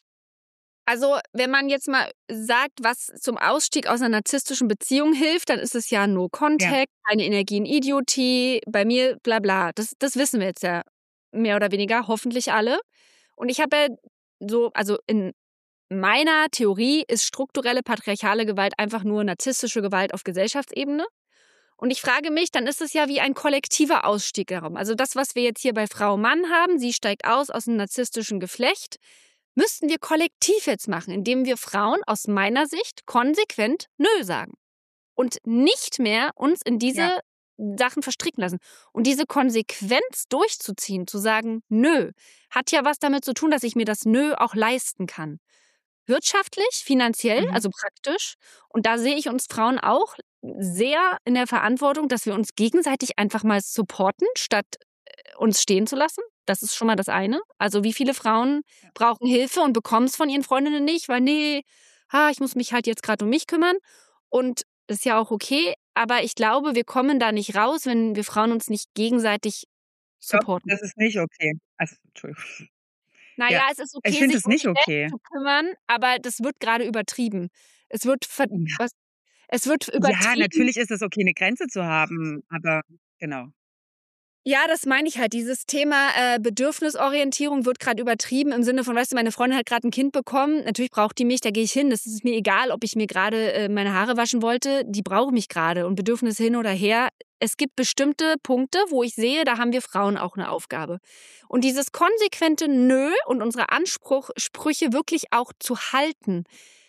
Also, wenn man jetzt mal sagt, was zum Ausstieg aus einer narzisstischen Beziehung hilft, dann ist es ja No Contact, keine Energie in Idiotie, bei mir bla bla. Das wissen wir jetzt ja mehr oder weniger, hoffentlich alle. Und ich habe ja so, also in meiner Theorie ist strukturelle patriarchale Gewalt einfach nur narzisstische Gewalt auf Gesellschaftsebene. Und ich frage mich, dann ist es ja wie ein kollektiver Ausstieg darum. Also das, was wir jetzt hier bei Frau Mann haben, sie steigt aus einem narzisstischen Geflecht, müssten wir kollektiv jetzt machen, indem wir Frauen aus meiner Sicht konsequent Nö sagen. Und nicht mehr uns in diese Sachen verstricken lassen. Und diese Konsequenz durchzuziehen, zu sagen Nö, hat ja was damit zu tun, dass ich mir das Nö auch leisten kann. Wirtschaftlich, finanziell, also praktisch. Und da sehe ich uns Frauen auch sehr in der Verantwortung, dass wir uns gegenseitig einfach mal supporten, statt uns stehen zu lassen. Das ist schon mal das eine. Also wie viele Frauen brauchen Hilfe und bekommen es von ihren Freundinnen nicht, weil ich muss mich halt jetzt gerade um mich kümmern. Und das ist ja auch okay. Aber ich glaube, wir kommen da nicht raus, wenn wir Frauen uns nicht gegenseitig supporten. Das ist nicht okay. Also, Entschuldigung. Naja, Ja. es ist okay, Ich finde sich es nicht um sich okay. selbst zu kümmern, aber das wird gerade übertrieben. Es wird übertrieben. Ja, natürlich ist es okay, eine Grenze zu haben, aber genau. Ja, das meine ich halt. Dieses Thema Bedürfnisorientierung wird gerade übertrieben im Sinne von, weißt du, meine Freundin hat gerade ein Kind bekommen. Natürlich braucht die mich, da gehe ich hin. Das ist mir egal, ob ich mir gerade meine Haare waschen wollte. Die braucht mich gerade. Und Bedürfnisse hin oder her. Es gibt bestimmte Punkte, wo ich sehe, da haben wir Frauen auch eine Aufgabe. Und dieses konsequente Nö und unsere Ansprüche wirklich auch zu halten,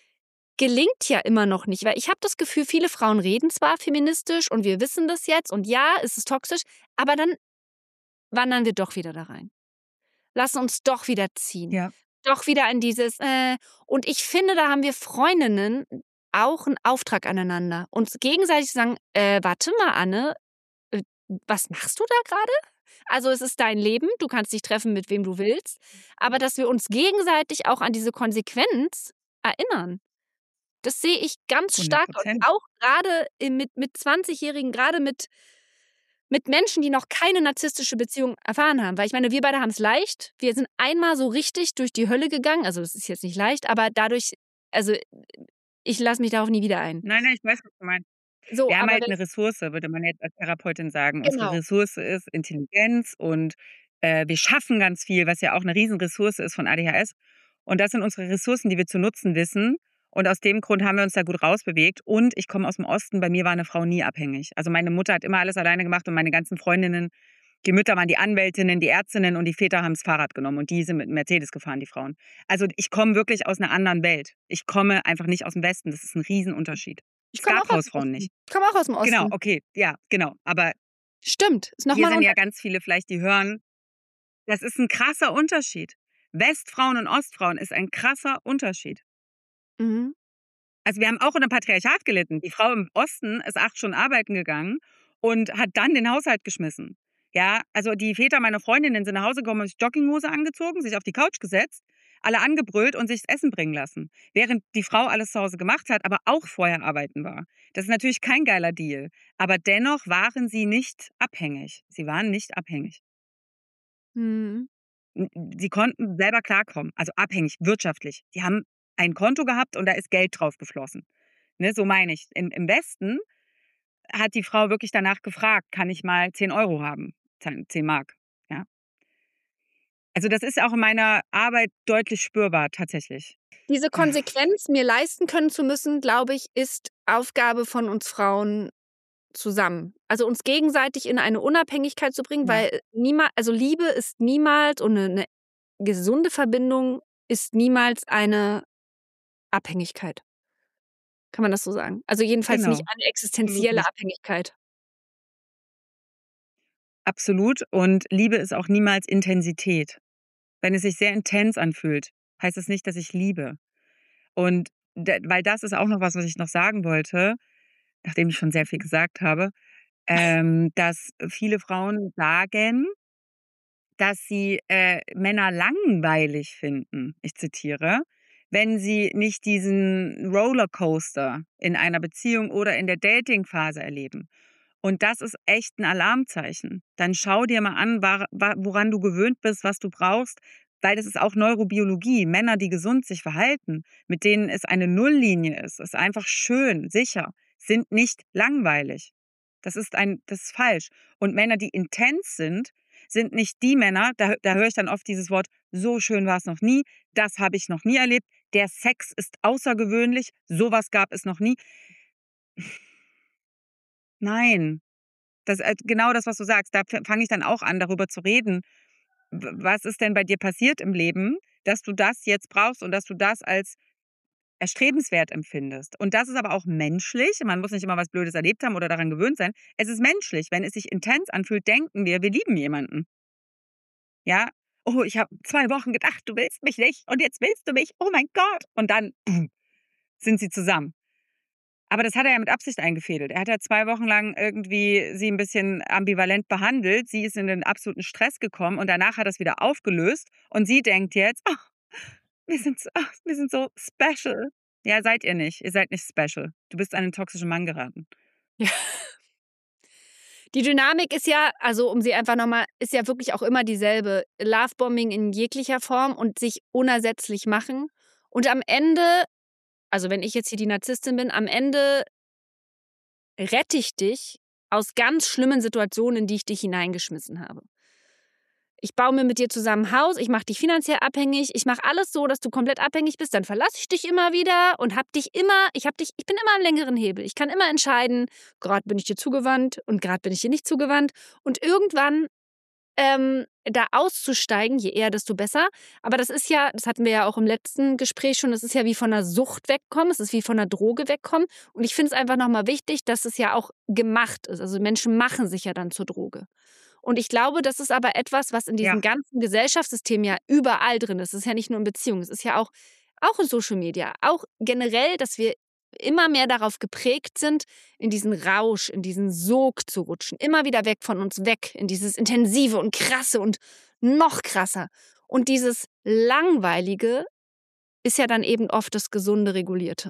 gelingt ja immer noch nicht. Weil ich habe das Gefühl, viele Frauen reden zwar feministisch und wir wissen das jetzt und ja, es ist toxisch, aber dann wandern wir doch wieder da rein. Lassen uns doch wieder ziehen. Ja. Doch wieder in dieses Und ich finde, da haben wir Freundinnen auch einen Auftrag aneinander. Uns gegenseitig sagen, warte mal, Anne, was machst du da gerade? Also es ist dein Leben, du kannst dich treffen, mit wem du willst. Aber dass wir uns gegenseitig auch an diese Konsequenz erinnern. Das sehe ich ganz stark. Und 100%. auch gerade mit 20-Jährigen, gerade mit Menschen, die noch keine narzisstische Beziehung erfahren haben. Weil ich meine, wir beide haben es leicht. Wir sind einmal so richtig durch die Hölle gegangen. Also das ist jetzt nicht leicht, aber dadurch, also ich lasse mich darauf nie wieder ein. Nein, ich weiß, was du meinst. So, Wir haben aber halt 'ne Ressource, würde man jetzt als Therapeutin sagen. Unsere genau. Ressource ist Intelligenz und, wir schaffen ganz viel, was ja auch 'ne Riesenressource ist von ADHS. Und das sind unsere Ressourcen, die wir zu nutzen wissen. Und aus dem Grund haben wir uns da gut rausbewegt. Und ich komme aus'm Osten, bei mir war 'ne Frau nie abhängig. Also, meine Mutter hat immer alles alleine gemacht und meine ganzen Freundinnen, die Mütter waren die Anwältinnen, die Ärztinnen und die Väter haben's Fahrrad genommen und die sind mit 'm Mercedes gefahren, die Frauen. Also, ich komme wirklich aus 'ner anderen Welt. Ich komme einfach nicht aus'm Westen. Das ist 'n Riesenunterschied. Ich Es komme gab auch aus dem Hausfrauen Osten. nicht. Ich komme auch aus dem Osten. Genau, okay, ja, genau. Aber Stimmt, ist noch hier mal 'n sind ja Unterschied. ganz viele vielleicht, die hören Das ist ein krasser Unterschied. Westfrauen und Ostfrauen ist ein krasser Unterschied. Mhm. Also, wir haben auch unter Patriarchat gelitten. Die Frau im Osten ist 8 Stunden arbeiten gegangen und hat dann den Haushalt geschmissen. Ja, also, die Väter meiner Freundinnen sind nach Hause gekommen, haben sich Jogginghose angezogen, sich auf die Couch gesetzt, alle angebrüllt und sich das Essen bringen lassen, während die Frau alles zu Hause gemacht hat, aber auch vorher arbeiten war. Das ist natürlich kein geiler Deal, aber dennoch waren sie nicht abhängig. Sie waren nicht abhängig. Mhm. Sie konnten selber klarkommen, also abhängig, wirtschaftlich. Die haben ein Konto gehabt und da ist Geld drauf geflossen. Ne, so meine ich. Im Westen hat die Frau wirklich danach gefragt: „Kann ich mal 10 € haben?“ 10 Mark, ja? Also, das ist auch in meiner Arbeit deutlich spürbar tatsächlich. Diese Konsequenz, mir leisten können zu müssen, glaube ich, ist Aufgabe von uns Frauen zusammen. Also, uns gegenseitig in eine Unabhängigkeit zu bringen, Ja, weil also Liebe ist niemals und 'ne gesunde Verbindung ist niemals eine Abhängigkeit. Kann man das so sagen? Also, jedenfalls nicht genau. eine Absolut existenzielle nicht. Abhängigkeit. Absolut. Und Liebe ist auch niemals Intensität. Wenn es sich sehr intens anfühlt, heißt es nicht, dass ich liebe. Und weil das ist auch noch was, was ich noch sagen wollte, nachdem ich schon sehr viel gesagt habe, dass viele Frauen sagen, dass sie, Männer langweilig finden, ich zitiere, wenn sie nicht diesen Rollercoaster in einer Beziehung oder in der Datingphase erleben. Und das ist echt 'n Alarmzeichen. Dann schau dir mal an, woran du gewöhnt bist, was du brauchst, weil das ist auch Neurobiologie. Männer, die gesund sich verhalten, mit denen es eine Nulllinie ist einfach schön, sicher, sind nicht langweilig. Das ist falsch. Und Männer, die intens sind nicht die Männer, da höre ich dann oft dieses Wort: „So schön war's noch nie, das habe ich noch nie erlebt. Der Sex ist außergewöhnlich, so was gab es noch nie.“ Nein. Das genau das, was du sagst, da fange ich dann auch an, darüber zu reden. Was ist denn bei dir passiert im Leben, dass du das jetzt brauchst und dass du das als erstrebenswert empfindest? Und das ist aber auch menschlich. Man muss nicht immer was Blödes erlebt haben oder daran gewöhnt sein. Es ist menschlich. Wenn es sich intens anfühlt, denken wir lieben jemanden. Ja? „Oh, ich habe 2 Wochen gedacht, du willst mich nicht und jetzt willst du mich. Oh mein Gott.“ Und dann sind sie zusammen. Aber das hat er ja mit Absicht eingefädelt. Er hat ja 2 Wochen lang irgendwie sie 'n bisschen ambivalent behandelt. Sie ist in den absoluten Stress gekommen und danach hat er's wieder aufgelöst und sie denkt jetzt: „Ach, wir sind so special.“ Ja, seid ihr nicht. Ihr seid nicht special. Du bist an 'nen toxischen Mann geraten. Ja. Die Dynamik ist ja, also um sie einfach noch mal, ist ja wirklich auch immer dieselbe. Lovebombing in jeglicher Form und sich unersetzlich machen. Und am Ende, also wenn ich jetzt hier die Narzisstin bin, am Ende rette ich dich aus ganz schlimmen Situationen, in die ich dich hineingeschmissen habe. Ich baue mir mit dir zusammen 'n Haus, ich mache dich finanziell abhängig, ich mache alles so, dass du komplett abhängig bist, dann verlasse ich dich immer wieder und ich bin immer am längeren Hebel. Ich kann immer entscheiden, grad bin ich dir zugewandt und grad bin ich dir nicht zugewandt. Und irgendwann, da auszusteigen, je eher, desto besser. Aber das ist ja, das hatten wir ja auch im letzten Gespräch schon, das ist ja wie von 'ner Sucht wegkommen, es ist wie von 'ner Droge wegkommen. Und ich finde es einfach noch mal wichtig, dass es ja auch gemacht ist. Also, Menschen machen sich ja dann zur Droge. Und ich glaube, das ist aber etwas, was in Ja, diesem ganzen Gesellschaftssystem ja überall drin ist. Es ist ja nicht nur in Beziehungen, es ist ja auch in Social Media, auch generell, dass wir immer mehr darauf geprägt sind, in diesen Rausch, in diesen Sog zu rutschen, immer wieder weg von uns weg, in dieses Intensive und Krasse und noch krasser. Und dieses Langweilige ist ja dann eben oft das gesunde, Regulierte.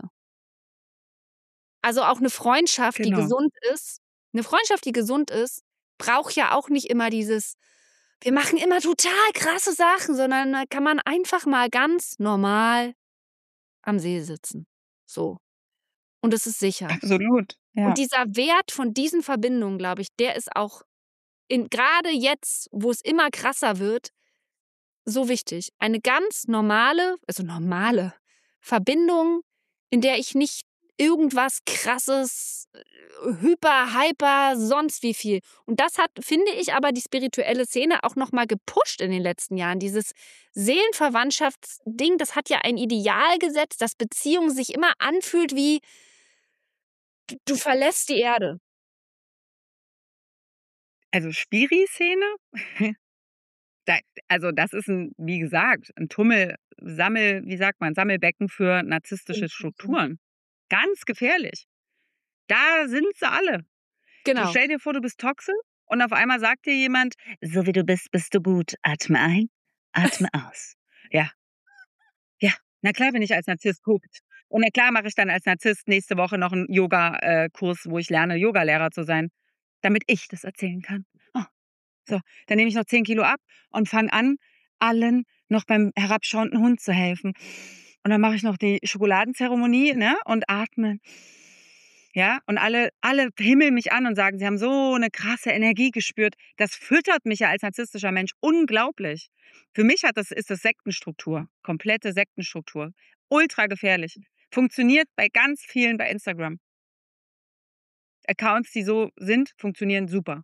Also auch genau. eine Freundschaft, die gesund ist, braucht ja auch nicht immer dieses: „Wir machen immer total krasse Sachen“, sondern da kann man einfach mal ganz normal am See sitzen. So. Und es ist sicher. Absolut, Und ja. dieser Wert von diesen Verbindungen, glaube ich, der ist auch in grade jetzt, wo es immer krasser wird, so wichtig. Eine ganz normale Verbindung, in der ich nicht irgendwas Krasses, hyper, hyper, sonst wie viel. Und das hat, finde ich, aber die spirituelle Szene auch noch mal gepusht in den letzten Jahren. Dieses Seelenverwandtschaftsding, das hat ja ein Ideal gesetzt, dass Beziehung sich immer anfühlt wie: Du verlässt die Erde. Also, Spiri-Szene? Also das ist wie gesagt, ein Sammelbecken für narzisstische Strukturen. Ganz gefährlich. Da sind sie alle. Du Genau. stell dir vor, du bist toxisch und auf einmal sagt dir jemand: „So wie du bist, bist du gut. Atme ein, atme aus.“ Ja, ja. Na klar bin ich als Narzisst hooked. Und na klar mache ich dann als Narzisst nächste Woche noch 'n Yoga Kurs, wo ich lerne, Yogalehrer zu sein, damit ich das erzählen kann. Oh, so, dann nehme ich noch 10 Kilo ab und fange an, allen noch beim herabschauenden Hund zu helfen. Und dann mache ich noch die Schokoladenzeremonie, ne, und atme. Ja, und alle himmeln mich an und sagen, sie haben so eine krasse Energie gespürt. Das füttert mich ja als narzisstischer Mensch unglaublich. Für mich ist das Sektenstruktur, komplette Sektenstruktur. Ultra gefährlich. Funktioniert bei ganz vielen bei Instagram. Accounts, die so sind, funktionieren super.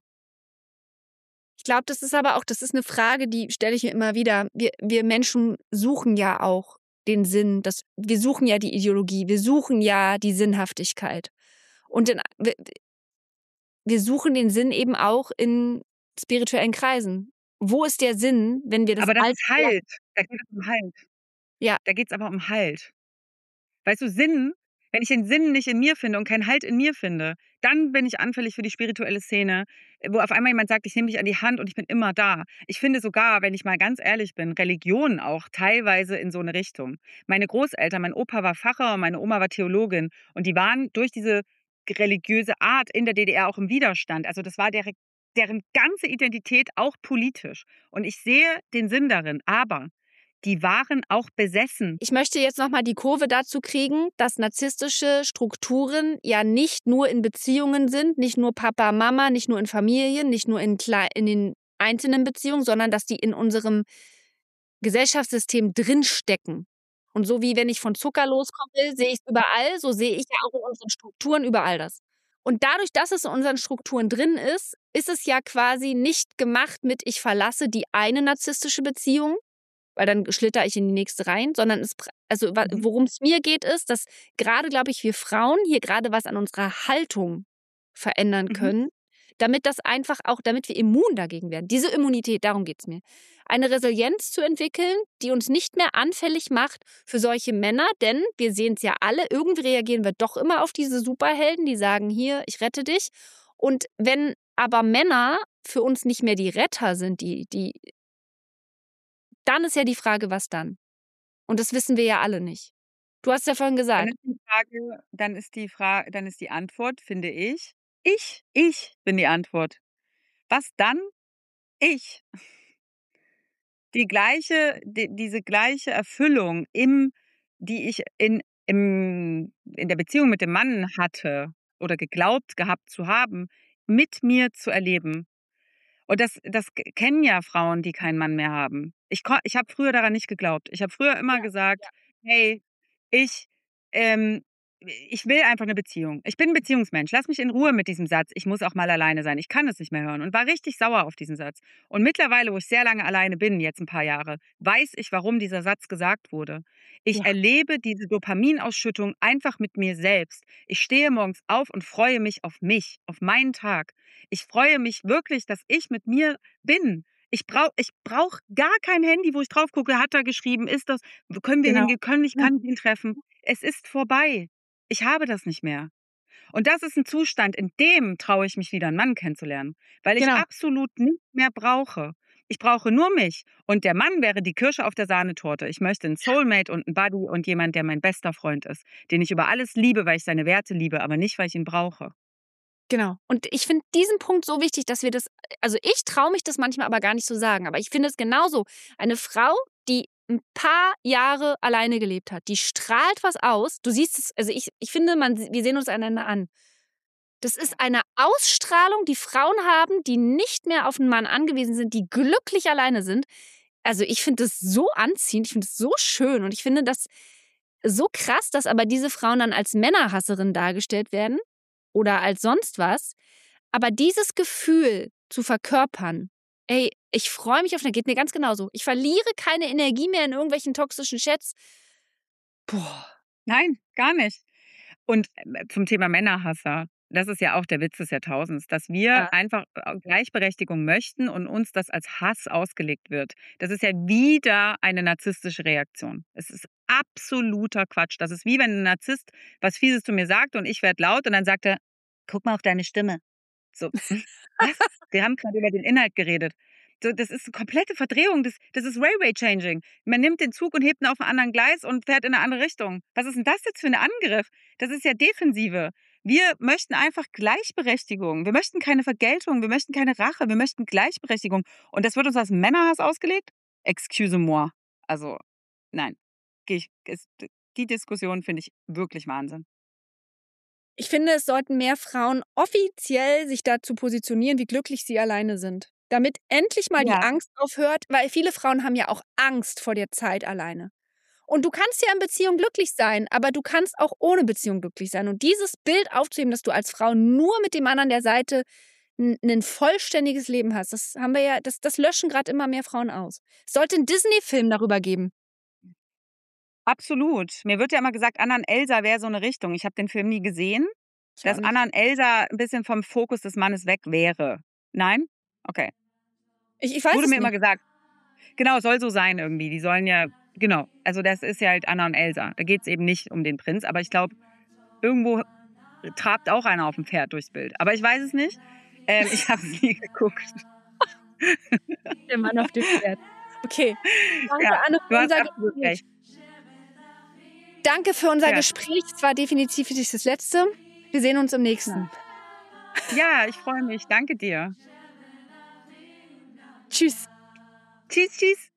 Ich glaube, das ist aber auch, das ist eine Frage, die stelle ich mir immer wieder. Wir Menschen suchen ja auch den Sinn, wir suchen ja die Ideologie, wir suchen ja die Sinnhaftigkeit. Und wir suchen den Sinn eben auch in spirituellen Kreisen. Wo ist der Sinn, wenn wir das Aber das Alte ist verlassen? Halt. Da geht es um Halt. Ja, Da geht's aber um Halt. Weißt du, Sinn wenn ich den Sinn nicht in mir finde und keinen Halt in mir finde, dann bin ich anfällig für die spirituelle Szene, wo auf einmal jemand sagt: „Ich nehme dich an die Hand und ich bin immer da.“ Ich finde sogar, wenn ich mal ganz ehrlich bin, Religion auch teilweise in so 'ne Richtung. Meine Großeltern mein Opa war Pfarrer und meine Oma war Theologin und die waren durch diese religiöse Art in der DDR auch im Widerstand. Also, das war deren ganze Identität auch politisch. Und ich sehe den Sinn darin, aber die waren auch besessen. ich möchte jetzt noch mal die Kurve dazu kriegen, dass narzisstische Strukturen ja nicht nur in Beziehungen sind, nicht nur Papa, Mama, nicht nur in Familien, nicht nur in den einzelnen Beziehungen, sondern dass die in unserem Gesellschaftssystem drinstecken. Und so wie wenn ich von Zucker loskommen will, sehe ich's überall, so sehe ich ja auch in unseren Strukturen überall das. Und dadurch, dass es in unseren Strukturen drin ist, ist es ja quasi nicht gemacht mit: „Ich verlasse die eine narzisstische Beziehung, weil dann schlitter ich in die nächste rein“, sondern Mhm, worum es mir geht, ist, dass gerade, glaube ich, wir Frauen hier gerade was an unserer Haltung verändern mhm. können, damit wir immun dagegen werden. Diese Immunität, darum geht's mir. Eine Resilienz zu entwickeln, die uns nicht mehr anfällig macht für solche Männer, denn wir sehen es ja alle, irgendwie reagieren wir doch immer auf diese Superhelden, die sagen: „Hier, ich rette dich.“ Und wenn aber Männer für uns nicht mehr die Retter sind, dann ist ja die Frage, was dann? Und das wissen wir ja alle nicht. Du hast ja vorhin Dann gesagt. ist die Frage dann ist die Antwort, finde ich bin die Antwort. Was dann? Ich. Diese gleiche Erfüllung die ich in der Beziehung mit dem Mann hatte oder geglaubt gehabt zu haben, mit mir zu erleben. Und das kennen ja Frauen, die keinen Mann mehr haben. Ich habe früher daran nicht geglaubt. Ich habe früher immer Ja, gesagt: ja. „Hey, ich ähm, ich will einfach eine Beziehung. Ich bin 'n Beziehungsmensch. Lass mich in Ruhe mit diesem Satz. Ich muss auch mal alleine sein. Ich kann es nicht mehr hören“ und war richtig sauer auf diesen Satz. Und mittlerweile, wo ich sehr lange alleine bin, jetzt ein paar Jahre, weiß ich, warum dieser Satz gesagt wurde. Ich Ja, erlebe diese Dopaminausschüttung einfach mit mir selbst. Ich stehe morgens auf und freue mich, auf meinen Tag. Ich freue mich wirklich, dass ich mit mir bin. Ich brauche gar kein Handy, wo ich drauf gucke, hat er geschrieben, ist das können wir genau. hingehen, kann ich ihn treffen? Es ist vorbei. Ich habe das nicht mehr. Und das ist 'n Zustand, in dem traue ich mich wieder 'n Mann kennenzulernen, weil ich Genau. absolut nicht mehr brauche. Ich brauche nur mich und der Mann wäre die Kirsche auf der Sahnetorte. Ich möchte 'n Soulmate und 'n Buddy und jemand, der mein bester Freund ist, den ich über alles liebe, weil ich seine Werte liebe, aber nicht, weil ich ihn brauche. Genau. Und ich finde diesen Punkt so wichtig, dass wir das, also ich traue mich das manchmal aber gar nicht zu sagen, aber ich finde es genauso. Eine Frau, die ein paar Jahre alleine gelebt hat, die strahlt was aus. Du siehst es, also ich finde, wir sehen uns einander an. Das ist eine Ausstrahlung, die Frauen haben, die nicht mehr auf einen Mann angewiesen sind, die glücklich alleine sind. Also, ich finde das so anziehend, ich finde es so schön und ich finde das so krass, dass aber diese Frauen dann als Männerhasserinnen dargestellt werden oder als sonst was. Aber dieses Gefühl zu verkörpern: „Ey, ich freue mich auf“, geht mir ganz genauso. Ich verliere keine Energie mehr in irgendwelchen toxischen Chats. Boah, Nein, gar nicht. Und, zum Thema Männerhasser. das ist ja auch der Witz des Jahrtausends, dass wir Ja. einfach Gleichberechtigung möchten und uns das als Hass ausgelegt wird. Das ist ja wieder eine narzisstische Reaktion. Es ist absoluter Quatsch. Das ist wie wenn ein Narzisst was Fieses zu mir sagt und ich werde laut und dann sagt er, guck mal auf deine Stimme. So, was? Wir haben gerade über den Inhalt geredet. So, das ist komplette Verdrehung. Das ist Railway Changing. Man nimmt den Zug und hebt ihn auf einem anderen Gleis und fährt in eine andere Richtung. Was ist denn das jetzt für ein Angriff? Das ist ja Defensive. Wir möchten einfach Gleichberechtigung. Wir möchten keine Vergeltung. Wir möchten keine Rache. Wir möchten Gleichberechtigung. Und das wird uns als Männerhass ausgelegt? Excuse-moi. Also, nein. Die Diskussion finde ich wirklich Wahnsinn. Ich finde, es sollten mehr Frauen offiziell sich dazu positionieren, wie glücklich sie alleine sind. Damit endlich mal die Ja. Angst aufhört, weil viele Frauen haben ja auch Angst vor der Zeit alleine. Und du kannst ja in Beziehung glücklich sein, aber du kannst auch ohne Beziehung glücklich sein. Und dieses Bild aufzuheben, dass du als Frau nur mit dem Mann an der Seite ein vollständiges Leben hast, das haben wir ja, das löschen gerade immer mehr Frauen aus. Es sollte einen Disney-Film darüber geben. Absolut. Mir wird ja immer gesagt, Anna und Elsa wäre so eine Richtung. Ich habe den Film nie gesehen, Ich auch dass nicht. Anna und Elsa ein bisschen vom Fokus des Mannes weg wäre. Nein? Okay. Ich weiß Wurde es mir immer nicht. gesagt. Genau, soll so sein irgendwie. Die sollen ja, genau. Also das ist ja halt Anna und Elsa. Da geht es eben nicht um den Prinz, aber ich glaube, irgendwo trabt auch einer auf dem Pferd durchs Bild. Aber ich weiß es nicht. Ich habe es nie geguckt. Der Mann auf dem Pferd. Okay. Danke, Ja, Anne, du für hast unser absolut Gespräch. recht. Danke für unser Ja. Gespräch. Es war definitiv nicht das letzte. Wir sehen uns im nächsten. Ja, ich freue mich. Danke dir. Tschüss. Tschüss, tschüss.